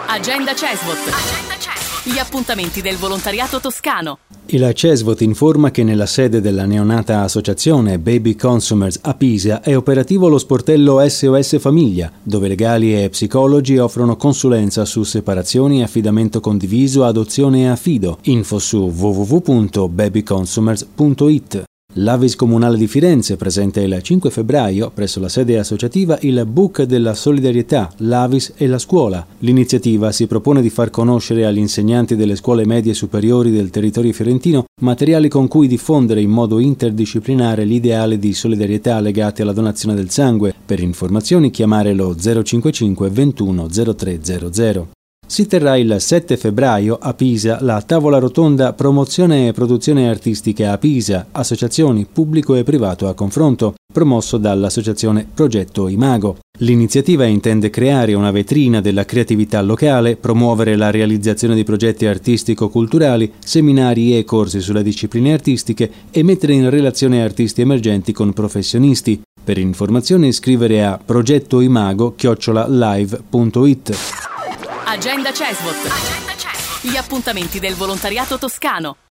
Agenda CESVOT. Gli appuntamenti del volontariato toscano. Il CESVOT informa che nella sede della neonata associazione Baby Consumers a Pisa è operativo lo sportello SOS Famiglia, dove legali e psicologi offrono consulenza su separazioni, affidamento condiviso, adozione e affido. Info su www.babyconsumers.it. L'Avis Comunale di Firenze presenta il 5 febbraio, presso la sede associativa, il Book della Solidarietà, l'Avis e la scuola. L'iniziativa si propone di far conoscere agli insegnanti delle scuole medie superiori del territorio fiorentino materiali con cui diffondere in modo interdisciplinare l'ideale di solidarietà legati alla donazione del sangue. Per informazioni chiamare lo 055 21 0300. Si terrà il 7 febbraio a Pisa la tavola rotonda Promozione e produzione artistica a Pisa, associazioni pubblico e privato a confronto, promosso dall'associazione Progetto Imago. L'iniziativa intende creare una vetrina della creatività locale, promuovere la realizzazione di progetti artistico-culturali, seminari e corsi sulle discipline artistiche e mettere in relazione artisti emergenti con professionisti. Per informazioni scrivere a progettoimago@live.it. Agenda CESVOT. Gli appuntamenti del volontariato toscano.